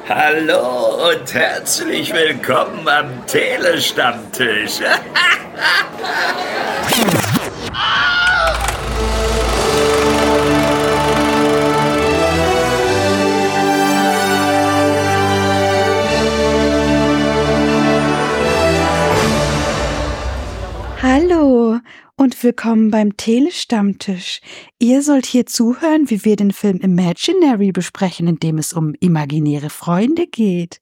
Hallo und herzlich willkommen am Telestammtisch. Hallo und willkommen beim Telestammtisch. Ihr sollt hier zuhören, wie wir den Film Imaginary besprechen, in dem es um imaginäre Freunde geht.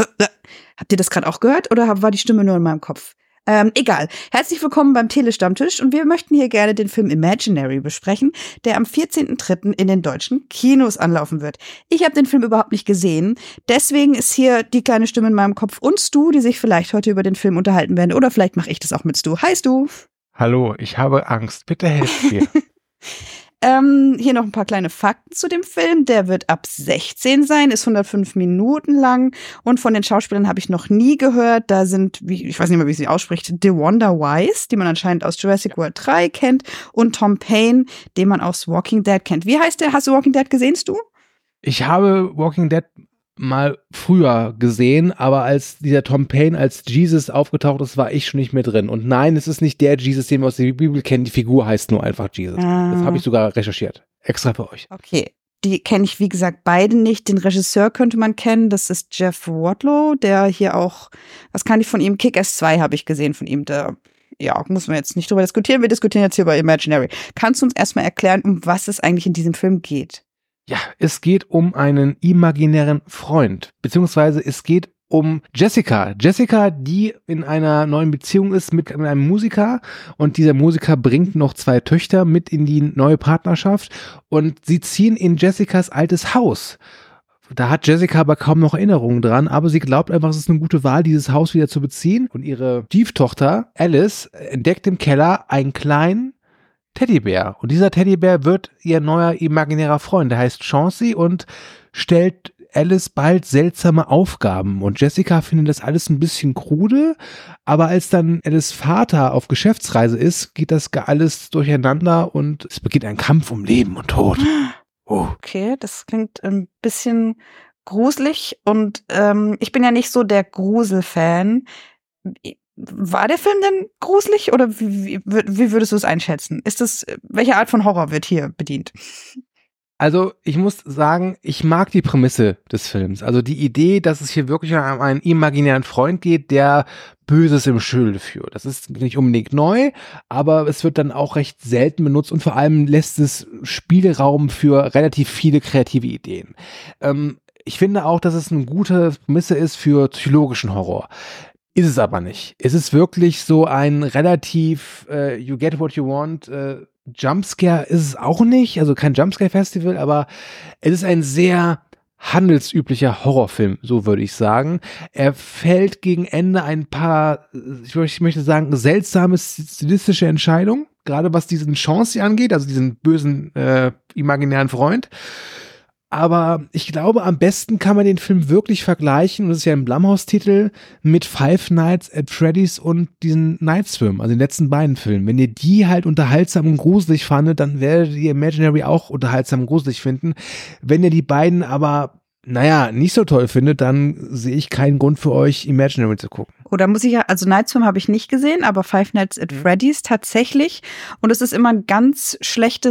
Habt ihr das gerade auch gehört oder war die Stimme nur in meinem Kopf? Egal. Herzlich willkommen beim Telestammtisch und wir möchten hier gerne den Film Imaginary besprechen, der am 14.03. in den deutschen Kinos anlaufen wird. Ich habe den Film überhaupt nicht gesehen, deswegen ist hier die kleine Stimme in meinem Kopf und Stu, die sich vielleicht heute über den Film unterhalten werden. Oder vielleicht mache ich das auch mit Stu. Hi Stu! Hallo, ich habe Angst. Bitte helft mir. Hier noch ein paar kleine Fakten zu dem Film. Der wird ab 16 sein, ist 105 Minuten lang und von den Schauspielern habe ich noch nie gehört. Da sind, ich weiß nicht mehr, wie sie ausspricht, DeWanda Wise, die man anscheinend aus Jurassic World 3 kennt, und Tom Payne, den man aus Walking Dead kennt. Wie heißt der? Hast du Walking Dead gesehen, Stu? Ich habe Walking Dead mal früher gesehen, aber als dieser Tom Payne als Jesus aufgetaucht ist, war ich schon nicht mehr drin. Und nein, es ist nicht der Jesus, den wir aus der Bibel kennen. Die Figur heißt nur einfach Jesus. Das habe ich sogar recherchiert. Extra für euch. Okay. Die kenne ich, wie gesagt, beide nicht. Den Regisseur könnte man kennen. Das ist Jeff Wadlow, der hier auch, was kann ich von ihm? Kick-Ass 2 habe ich gesehen von ihm. Da, ja, muss man jetzt nicht drüber diskutieren. Wir diskutieren jetzt hier über Imaginary. Kannst du uns erstmal erklären, um was es eigentlich in diesem Film geht? Ja, es geht um einen imaginären Freund, beziehungsweise es geht um Jessica. Jessica, die in einer neuen Beziehung ist mit einem Musiker und dieser Musiker bringt noch 2 Töchter mit in die neue Partnerschaft und sie ziehen in Jessicas altes Haus. Da hat Jessica aber kaum noch Erinnerungen dran, aber sie glaubt einfach, es ist eine gute Wahl, dieses Haus wieder zu beziehen. Und ihre Stieftochter Alice entdeckt im Keller einen kleinen Teddybär. Und dieser Teddybär wird ihr neuer imaginärer Freund. Der heißt Chauncey und stellt Alice bald seltsame Aufgaben. Und Jessica findet das alles ein bisschen krude, aber als dann Alice Vater auf Geschäftsreise ist, geht das alles durcheinander und es beginnt ein Kampf um Leben und Tod. Oh. Okay, das klingt ein bisschen gruselig und ich bin ja nicht so der Grusel-Fan. War der Film denn gruselig oder wie würdest du es einschätzen? Welche Art von Horror wird hier bedient? Also ich muss sagen, ich mag die Prämisse des Films. Also die Idee, dass es hier wirklich um einen imaginären Freund geht, der Böses im Schilde führt. Das ist nicht unbedingt neu, aber es wird dann auch recht selten benutzt und vor allem lässt es Spielraum für relativ viele kreative Ideen. Ich finde auch, dass es eine gute Prämisse ist für psychologischen Horror. Ist es aber nicht. Es ist wirklich so ein relativ you get what you want Jumpscare ist es auch nicht, also kein Jumpscare-Festival, aber es ist ein sehr handelsüblicher Horrorfilm, so würde ich sagen. Er fällt gegen Ende ein paar, ich möchte sagen, seltsame stilistische Entscheidungen, gerade was diesen Chauncey angeht, also diesen bösen imaginären Freund. Aber ich glaube, am besten kann man den Film wirklich vergleichen, und das ist ja ein Blumhouse-Titel, mit Five Nights at Freddy's und diesen Night Swim, also den letzten beiden Filmen. Wenn ihr die halt unterhaltsam und gruselig fandet, dann werdet ihr Imaginary auch unterhaltsam und gruselig finden. Wenn ihr die beiden aber, nicht so toll findet, dann sehe ich keinen Ganz für euch, Imaginary zu gucken. Oder muss ich ja, also Night Swim habe ich nicht gesehen, aber Five Nights at Freddy's tatsächlich. Und es ist immer eine ganz schlechte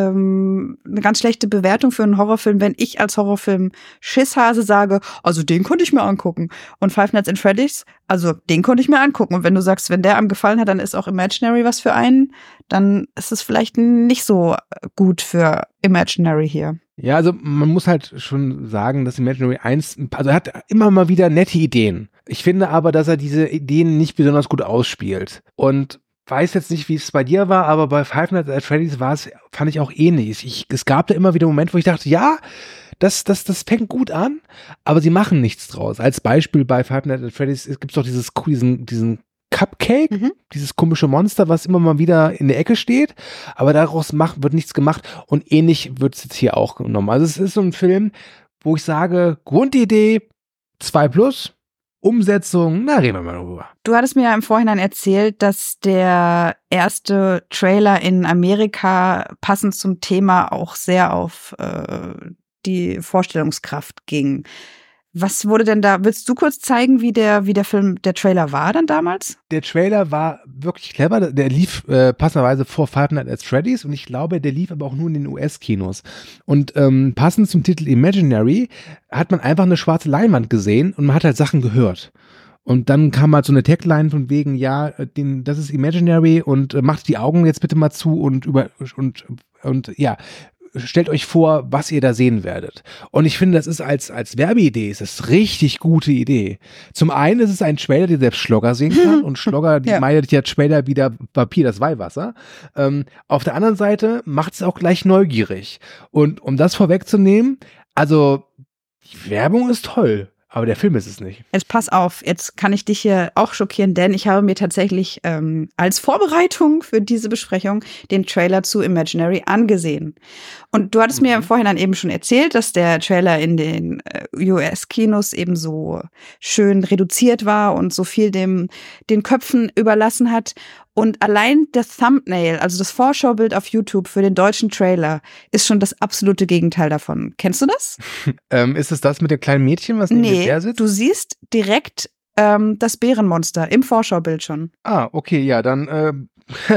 Bewertung für einen Horrorfilm, wenn ich als Horrorfilm Schisshase sage, also den konnte ich mir angucken. Und Five Nights at Freddy's, also den konnte ich mir angucken. Und wenn du sagst, wenn der einem gefallen hat, dann ist auch Imaginary was für einen, dann ist es vielleicht nicht so gut für Imaginary hier. Ja, also man muss halt schon sagen, dass Imaginary 1, also er hat immer mal wieder nette Ideen. Ich finde aber, dass er diese Ideen nicht besonders gut ausspielt. Und weiß jetzt nicht, wie es bei dir war, aber bei Five Nights at Freddy's fand ich auch ähnlich. Es gab da immer wieder Momente, wo ich dachte, ja, das fängt gut an, aber sie machen nichts draus. Als Beispiel bei Five Nights at Freddy's gibt's doch diesen Cupcake, dieses komische Monster, was immer mal wieder in der Ecke steht, aber daraus wird nichts gemacht und ähnlich wird es jetzt hier auch genommen. Also es ist so ein Film, wo ich sage, Grundidee 2+, Umsetzung, reden wir mal drüber. Du hattest mir ja im Vorhinein erzählt, dass der erste Trailer in Amerika passend zum Thema auch sehr auf die Vorstellungskraft ging. Was wurde denn da, willst du kurz zeigen, wie der Trailer war dann damals? Der Trailer war wirklich clever, der lief passenderweise vor Five Nights at Freddy's und ich glaube, der lief aber auch nur in den US-Kinos. Und passend zum Titel Imaginary hat man einfach eine schwarze Leinwand gesehen und man hat halt Sachen gehört. Und dann kam halt so eine Tagline von wegen, ja, das ist Imaginary und macht die Augen jetzt bitte mal zu und ja, stellt euch vor, was ihr da sehen werdet. Und ich finde, das ist als Werbeidee, ist das richtig gute Idee. Zum einen ist es ein Trailer, der selbst Schlogger sehen kann und Schlogger, die meidet ja Trailer wie der Papier das Weihwasser. Auf der anderen Seite macht es auch gleich neugierig. Und um das vorwegzunehmen, also die Werbung ist toll. Aber der Film ist es nicht. Jetzt pass auf, jetzt kann ich dich hier auch schockieren, denn ich habe mir tatsächlich als Vorbereitung für diese Besprechung den Trailer zu Imaginary angesehen. Und du hattest mir im Vorhinein eben schon erzählt, dass der Trailer in den US-Kinos eben so schön reduziert war und so viel den Köpfen überlassen hat. Und allein das Thumbnail, also das Vorschaubild auf YouTube für den deutschen Trailer, ist schon das absolute Gegenteil davon. Kennst du das? Ist es das mit dem kleinen Mädchen, was neben dem Bär sitzt? Du siehst direkt das Bärenmonster im Vorschaubild schon. Ah, okay, ja, dann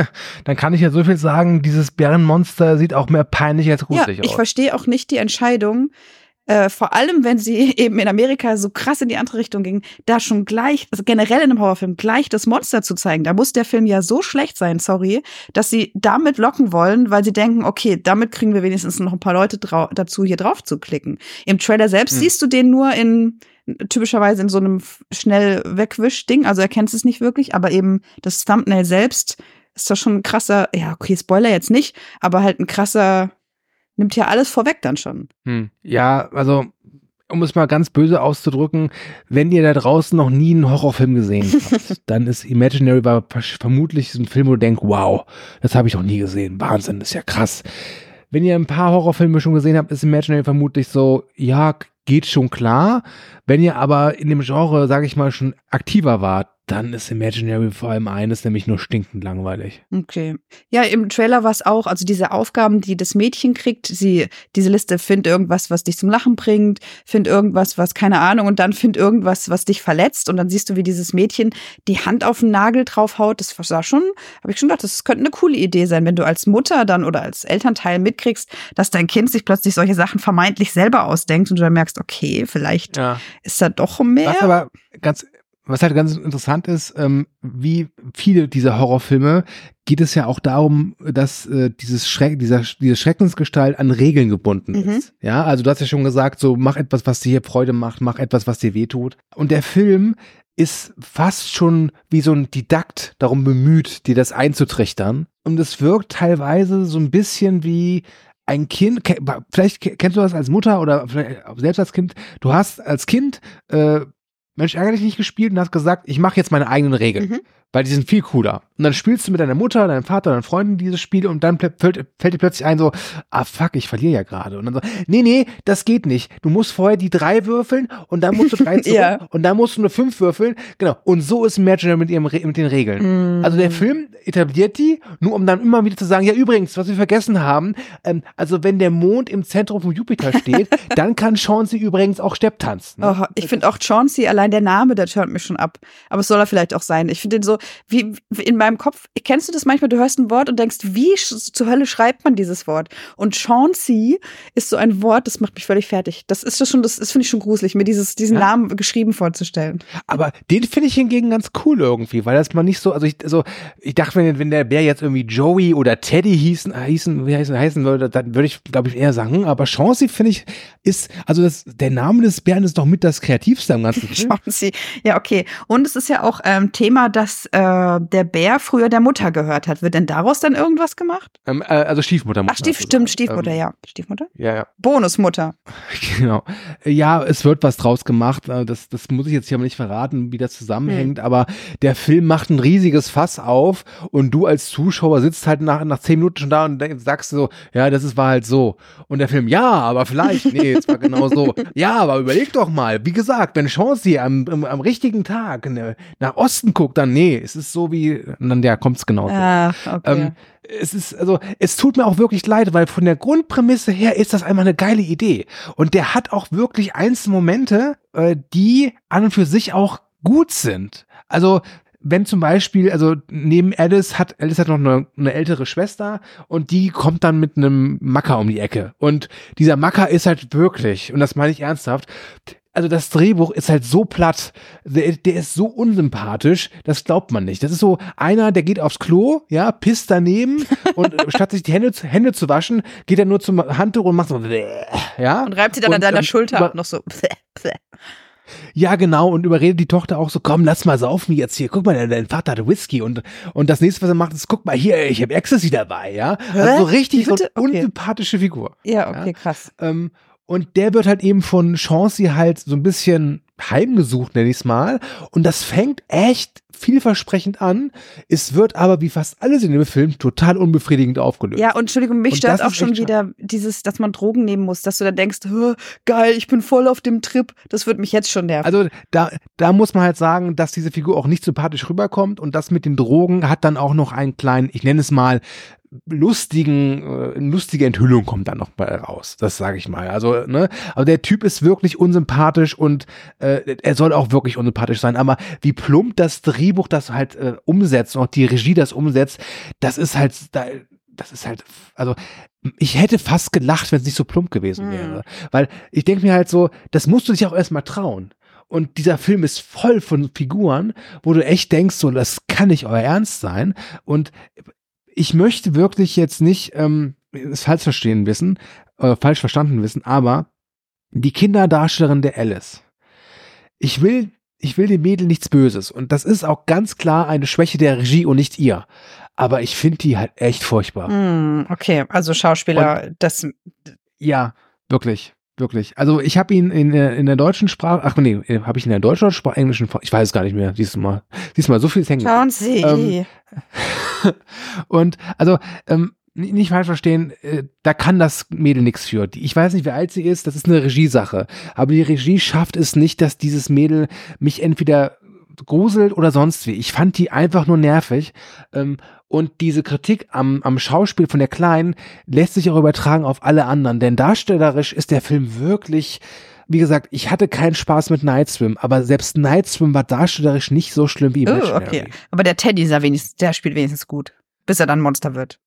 kann ich ja so viel sagen, dieses Bärenmonster sieht auch mehr peinlich als gruselig aus. Ich verstehe auch nicht die Entscheidung, vor allem, wenn sie eben in Amerika so krass in die andere Richtung ging, da schon gleich, also generell in einem Horrorfilm, gleich das Monster zu zeigen. Da muss der Film ja so schlecht sein, sorry, dass sie damit locken wollen, weil sie denken, okay, damit kriegen wir wenigstens noch ein paar Leute dazu, hier drauf zu klicken. Im Trailer selbst siehst du den nur typischerweise in so einem schnell Wegwisch-Ding, also erkennst es nicht wirklich, aber eben das Thumbnail selbst ist doch schon ein krasser, ja, okay, Spoiler jetzt nicht, aber halt ein krasser, nimmt ja alles vorweg dann schon. Ja, also, um es mal ganz böse auszudrücken, wenn ihr da draußen noch nie einen Horrorfilm gesehen habt, dann ist Imaginary vermutlich ein Film, wo du denkst, wow, das habe ich noch nie gesehen. Wahnsinn, das ist ja krass. Wenn ihr ein paar Horrorfilme schon gesehen habt, ist Imaginary vermutlich so, ja, geht schon klar. Wenn ihr aber in dem Genre, sage ich mal, schon aktiver wart, dann ist Imaginary vor allem eines, nämlich nur stinkend langweilig. Okay. Ja, im Trailer war es auch, also diese Aufgaben, die das Mädchen kriegt, diese Liste, find irgendwas, was dich zum Lachen bringt, find irgendwas, was, keine Ahnung, und dann find irgendwas, was dich verletzt, und dann siehst du, wie dieses Mädchen die Hand auf den Nagel draufhaut. Das war schon, habe ich schon gedacht, das könnte eine coole Idee sein, wenn du als Mutter dann oder als Elternteil mitkriegst, dass dein Kind sich plötzlich solche Sachen vermeintlich selber ausdenkt und du dann merkst, okay, vielleicht ist da doch mehr. Was halt ganz interessant ist, wie viele dieser Horrorfilme geht es ja auch darum, dass diese Schreckensgestalt an Regeln gebunden ist. Ja, also du hast ja schon gesagt, so mach etwas, was dir Freude macht, mach etwas, was dir wehtut. Und der Film ist fast schon wie so ein Didakt darum bemüht, dir das einzutrichtern. Und es wirkt teilweise so ein bisschen wie ein Kind, vielleicht kennst du das als Mutter oder vielleicht selbst als Kind, du hast als Kind Mensch, ärgere dich nicht gespielt und hast gesagt, ich mache jetzt meine eigenen Regeln, weil die sind viel cooler. Und dann spielst du mit deiner Mutter, deinem Vater, deinen Freunden dieses Spiel und dann fällt dir plötzlich ein so, fuck, ich verliere ja gerade. Und dann so, nee, das geht nicht. Du musst vorher die 3 würfeln und dann musst du 3 zurück und dann musst du eine 5 würfeln. Genau. Und so ist Imaginary mit den Regeln. Also der Film etabliert die, nur um dann immer wieder zu sagen, ja übrigens, was wir vergessen haben, also wenn der Mond im Zentrum von Jupiter steht, dann kann Chauncey übrigens auch Stepp tanzen. Ne? Oh, ich finde auch Chauncey, allein der Name, der turnt mich schon ab. Aber es soll er vielleicht auch sein. Ich finde den so, wie in meinem Kopf, kennst du das manchmal, du hörst ein Wort und denkst, wie zur Hölle schreibt man dieses Wort? Und Chauncey ist so ein Wort, das macht mich völlig fertig. Das finde ich schon gruselig, mir diesen Namen geschrieben vorzustellen. Aber den finde ich hingegen ganz cool irgendwie, weil das mal nicht so, also ich dachte, wenn der Bär jetzt irgendwie Joey oder Teddy heißen würde, dann würde ich, glaube ich, eher sagen, aber Chauncey finde ich der Name des Bären ist doch mit das Kreativste am ganzen Film. Chauncey, ja, okay. Und es ist ja auch Thema, dass der Bär früher der Mutter gehört hat. Wird denn daraus dann irgendwas gemacht? Also Stiefmutter. Ach, stimmt, Stiefmutter, ja. Stiefmutter? Ja. Bonusmutter. Genau. Ja, es wird was draus gemacht. Das muss ich jetzt hier aber nicht verraten, wie das zusammenhängt. Aber der Film macht ein riesiges Fass auf und du als Zuschauer sitzt halt nach 10 Minuten schon da und sagst so, ja, war halt so. Und der Film, ja, aber vielleicht, nee, es war genau so. Ja, aber überleg doch mal. Wie gesagt, wenn Chauncey am richtigen Tag nach Osten guckt, dann nee, es ist so wie, dann ja, kommt's genauso. Okay. Es tut mir auch wirklich leid, weil von der Grundprämisse her ist das einmal eine geile Idee. Und der hat auch wirklich einzelne Momente, die an und für sich auch gut sind. Also, wenn zum Beispiel, also neben Alice hat noch eine ältere Schwester und die kommt dann mit einem Macker um die Ecke. Und dieser Macker ist halt wirklich, und das meine ich ernsthaft, also das Drehbuch ist halt so platt, der ist so unsympathisch, das glaubt man nicht. Das ist so einer, der geht aufs Klo, ja, pisst daneben und statt sich die Hände zu waschen, geht er nur zum Handtuch und macht so, ja. Und reibt sie dann an deiner Schulter ab noch so. Ja, genau, und überredet die Tochter auch so, komm, lass mal saufen jetzt hier, guck mal, dein Vater hat Whisky und das nächste, was er macht, ist, guck mal hier, ich habe Ecstasy dabei, ja. Also so richtig so eine unsympathische Figur. Ja, okay, krass. Und der wird halt eben von Chauncey halt so ein bisschen heimgesucht, nenne ich es mal. Und das fängt echt vielversprechend an. Es wird aber, wie fast alles in dem Film, total unbefriedigend aufgelöst. Ja, und Entschuldigung, mich stört auch schon wieder dieses, dass man Drogen nehmen muss, dass du dann denkst, geil, ich bin voll auf dem Trip. Das wird mich jetzt schon nerven. Also da muss man halt sagen, dass diese Figur auch nicht sympathisch rüberkommt und das mit den Drogen hat dann auch noch einen kleinen, ich nenne es mal, lustige Enthüllung kommt dann noch mal raus, das sage ich mal. Also, ne, aber der Typ ist wirklich unsympathisch und er soll auch wirklich unsympathisch sein, aber wie plump das Drehbuch das halt umsetzt und auch die Regie das umsetzt, das ist halt, also ich hätte fast gelacht, wenn es nicht so plump gewesen wäre, weil ich denke mir halt so, das musst du dich auch erstmal trauen. Und dieser Film ist voll von Figuren, wo du echt denkst, so, das kann nicht euer Ernst sein. Und ich möchte wirklich jetzt nicht es falsch verstanden wissen, aber die Kinderdarstellerin der Alice. Ich will dem Mädel nichts Böses und das ist auch ganz klar eine Schwäche der Regie und nicht ihr. Aber ich finde die halt echt furchtbar. Okay, also Schauspieler, ja, wirklich. Wirklich. Also ich habe ihn in der deutschen Sprache, habe ich in der deutschen oder englischen, ich weiß es gar nicht mehr, diesmal so viel hängen. Schauen Sie. Und also nicht falsch verstehen, da kann das Mädel nichts für. Ich weiß nicht, wie alt sie ist, das ist eine Regiesache. Aber die Regie schafft es nicht, dass dieses Mädel mich entweder gruselt oder sonst wie. Ich fand die einfach nur nervig. Und diese Kritik am Schauspiel von der Kleinen lässt sich auch übertragen auf alle anderen. Denn darstellerisch ist der Film wirklich, wie gesagt, ich hatte keinen Spaß mit Night Swim, aber selbst Night Swim war darstellerisch nicht so schlimm wie Imaginary. Okay. Aber der Teddy der spielt wenigstens gut, bis er dann Monster wird.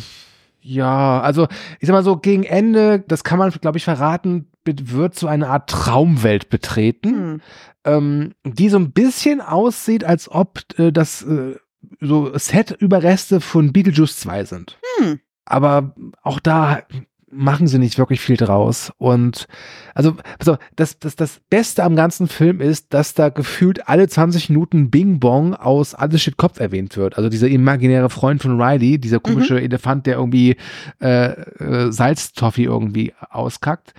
Ja, also ich sag mal so, gegen Ende, das kann man, glaube ich, verraten, wird so eine Art Traumwelt betreten, die so ein bisschen aussieht, als ob das so Set-Überreste von Beetlejuice 2 sind. Aber auch da machen sie nicht wirklich viel draus. Und also das Beste am ganzen Film ist, dass da gefühlt alle 20 Minuten Bing Bong aus Alles steht Kopf erwähnt wird. Also dieser imaginäre Freund von Riley, dieser komische Elefant, der irgendwie Salztoffee irgendwie auskackt.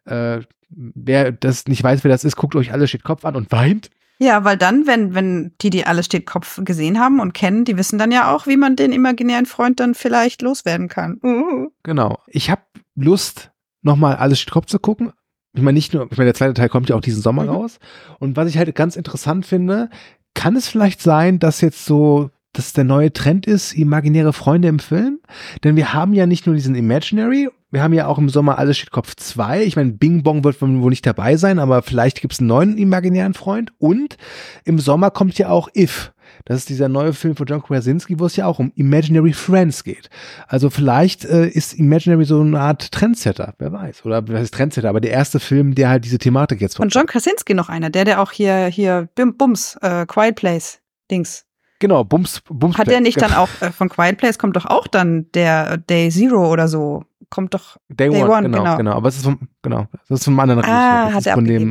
Wer das nicht weiß, wer das ist, guckt euch Alles steht Kopf an und weint. Ja, weil dann, wenn die Alles steht Kopf gesehen haben und kennen, die wissen dann ja auch, wie man den imaginären Freund dann vielleicht loswerden kann. Genau. Ich habe Lust, nochmal Alles steht Kopf zu gucken. Ich meine, der zweite Teil kommt ja auch diesen Sommer raus. Und was ich halt ganz interessant finde, kann es vielleicht sein, dass jetzt so, dass der neue Trend ist, imaginäre Freunde im Film? Denn wir haben ja nicht nur diesen Imaginary, wir haben ja auch im Sommer Alles steht Kopf 2. Ich meine, Bing Bong wird wohl nicht dabei sein, aber vielleicht gibt es einen neuen imaginären Freund. Und im Sommer kommt ja auch If. Das ist dieser neue Film von John Krasinski, wo es ja auch um Imaginary Friends geht. Also vielleicht ist Imaginary so eine Art Trendsetter, wer weiß. Oder was ist Trendsetter? Aber der erste Film, der halt diese Thematik jetzt von John Krasinski noch einer, der auch hier Bums, Quiet Place Dings. Genau, Bums. Hat der nicht dann auch, von Quiet Place kommt doch auch dann der Day Zero oder so. Kommt doch Day One, genau. Aber es ist vom anderen Regisseur. Das ist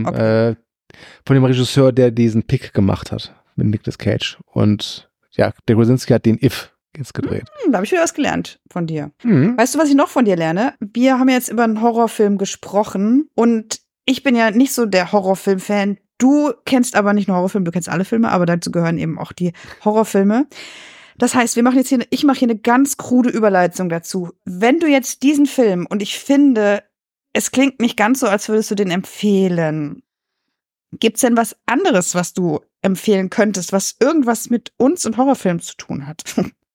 von dem Regisseur, der diesen Pick gemacht hat mit Nicolas Cage. Und ja, der Krasinski hat den If jetzt gedreht. Da habe ich wieder was gelernt von dir. Weißt du, was ich noch von dir lerne? Wir haben jetzt über einen Horrorfilm gesprochen und ich bin ja nicht so der Horrorfilm-Fan. Du kennst aber nicht nur Horrorfilme, du kennst alle Filme, aber dazu gehören eben auch die Horrorfilme. Das heißt, ich mache hier eine ganz krude Überleitung dazu. Wenn du jetzt diesen Film, und ich finde, es klingt nicht ganz so, als würdest du den empfehlen. Gibt's denn was anderes, was du empfehlen könntest, was irgendwas mit uns und Horrorfilmen zu tun hat?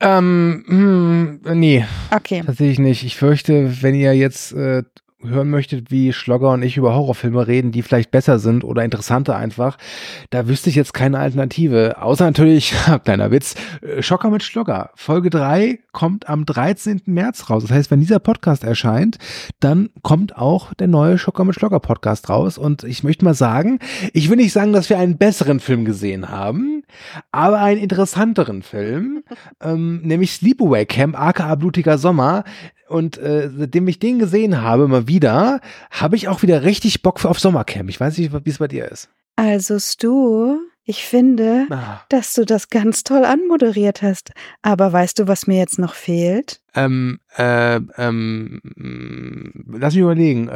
Nee. Okay. Tatsächlich nicht. Ich fürchte, wenn ihr jetzt hören möchtet, wie Schlogger und ich über Horrorfilme reden, die vielleicht besser sind oder interessanter einfach, da wüsste ich jetzt keine Alternative. Außer natürlich, kleiner Witz, Schocker mit Schlogger. Folge 3 kommt am 13. März raus. Das heißt, wenn dieser Podcast erscheint, dann kommt auch der neue Schocker mit Schlogger Podcast raus. Und ich möchte mal sagen, ich will nicht sagen, dass wir einen besseren Film gesehen haben, aber einen interessanteren Film, nämlich Sleepaway Camp, aka Blutiger Sommer. Und seitdem ich den gesehen habe, mal wieder, habe ich auch wieder richtig Bock auf Sommercamp. Ich weiß nicht, wie es bei dir ist. Also Stu, ich finde, dass du das ganz toll anmoderiert hast. Aber weißt du, was mir jetzt noch fehlt? Lass mich überlegen.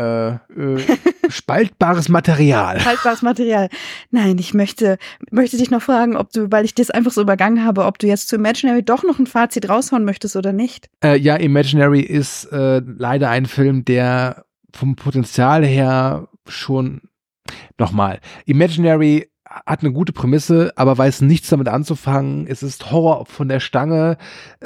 Spaltbares Material. Spaltbares Material. Nein, ich möchte dich noch fragen, ob du, weil ich das einfach so übergangen habe, ob du jetzt zu Imaginary doch noch ein Fazit raushauen möchtest oder nicht. Ja, Imaginary ist leider ein Film, der vom Potenzial her schon nochmal. Imaginary hat eine gute Prämisse, aber weiß nichts damit anzufangen. Es ist Horror von der Stange.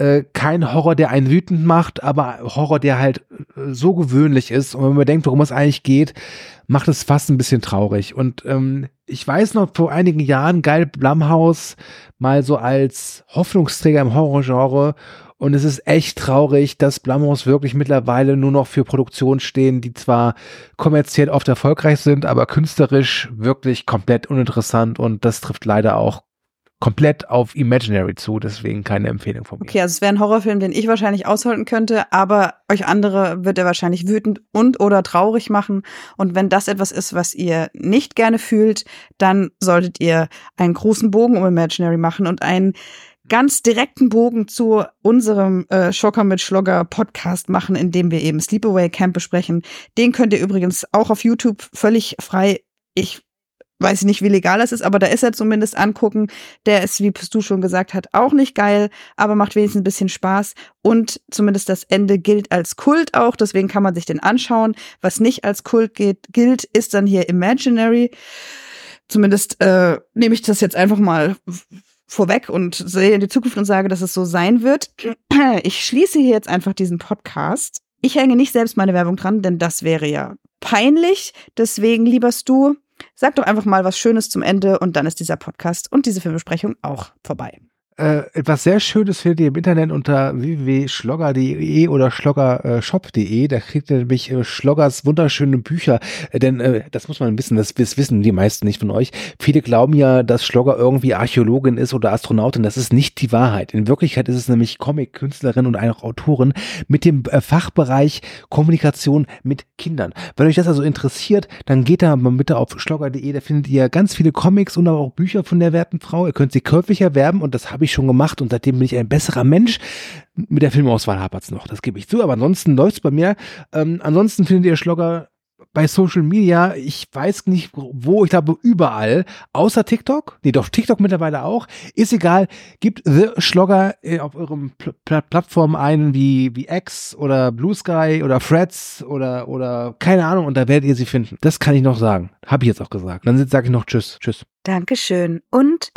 Kein Horror, der einen wütend macht, aber Horror, der halt so gewöhnlich ist. Und wenn man denkt, worum es eigentlich geht, macht es fast ein bisschen traurig. Und ich weiß noch, vor einigen Jahren galt Blumhouse mal so als Hoffnungsträger im Horrorgenre. Und es ist echt traurig, dass Blumhouse wirklich mittlerweile nur noch für Produktionen stehen, die zwar kommerziell oft erfolgreich sind, aber künstlerisch wirklich komplett uninteressant. Und das trifft leider auch komplett auf Imaginary zu. Deswegen keine Empfehlung von mir. Okay, also es wäre ein Horrorfilm, den ich wahrscheinlich aushalten könnte, aber euch andere wird er wahrscheinlich wütend und oder traurig machen. Und wenn das etwas ist, was ihr nicht gerne fühlt, dann solltet ihr einen großen Bogen um Imaginary machen und einen ganz direkten Bogen zu unserem Schocker mit Schlogger Podcast machen, in dem wir eben Sleepaway Camp besprechen. Den könnt ihr übrigens auch auf YouTube völlig frei, ich weiß nicht, wie legal das ist, aber da ist er zumindest angucken. Der ist, wie du schon gesagt hast, auch nicht geil, aber macht wenigstens ein bisschen Spaß. Und zumindest das Ende gilt als Kult auch, deswegen kann man sich den anschauen. Was nicht als Kult gilt, ist dann hier Imaginary. Zumindest nehme ich das jetzt einfach mal vorweg und sehe in die Zukunft und sage, dass es so sein wird. Ich schließe hier jetzt einfach diesen Podcast. Ich hänge nicht selbst meine Werbung dran, denn das wäre ja peinlich. Deswegen, lieber Stu, sag doch einfach mal was Schönes zum Ende und dann ist dieser Podcast und diese Filmbesprechung auch vorbei. Etwas sehr Schönes findet ihr im Internet unter www.schlogger.de oder schloggershop.de. Da kriegt ihr nämlich Schloggers wunderschöne Bücher. Denn das muss man wissen, das wissen die meisten nicht von euch. Viele glauben ja, dass Schlogger irgendwie Archäologin ist oder Astronautin. Das ist nicht die Wahrheit. In Wirklichkeit ist es nämlich Comic-Künstlerin und auch Autorin mit dem Fachbereich Kommunikation mit Kindern. Wenn euch das also interessiert, dann geht da mal bitte auf schlogger.de. Da findet ihr ganz viele Comics und auch Bücher von der werten Frau. Ihr könnt sie käuflich erwerben und das habe ich schon gemacht und seitdem bin ich ein besserer Mensch. Mit der Filmauswahl hapert's noch, das gebe ich zu, aber ansonsten läuft's bei mir. Ansonsten findet ihr Schlogger bei Social Media, ich weiß nicht wo, ich glaube überall, außer TikTok, nee doch, TikTok mittlerweile auch, ist egal, gebt The Schlogger auf eurem Plattformen ein, wie X oder Blue Sky oder Threads oder keine Ahnung und da werdet ihr sie finden. Das kann ich noch sagen, habe ich jetzt auch gesagt. Dann sage ich noch Tschüss. Dankeschön und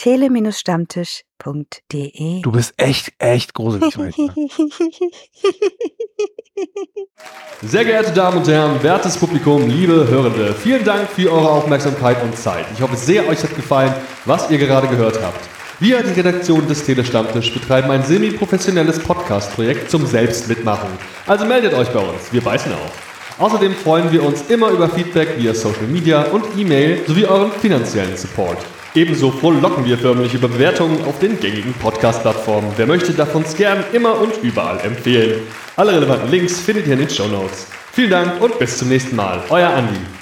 tele-stammtisch.de. Du bist echt gruselig heute. Sehr geehrte Damen und Herren, wertes Publikum, liebe Hörende, vielen Dank für eure Aufmerksamkeit und Zeit. Ich hoffe sehr, euch hat gefallen, was ihr gerade gehört habt. Wir, die Redaktion des Telestammtisch, betreiben ein semi-professionelles Podcast-Projekt zum Selbstmitmachen. Also meldet euch bei uns, wir beißen auf. Außerdem freuen wir uns immer über Feedback via Social Media und E-Mail sowie euren finanziellen Support. Ebenso frohlocken wir förmlich über Bewertungen auf den gängigen Podcast-Plattformen. Wer möchte, darf uns gern immer und überall empfehlen. Alle relevanten Links findet ihr in den Shownotes. Vielen Dank und bis zum nächsten Mal. Euer Andi.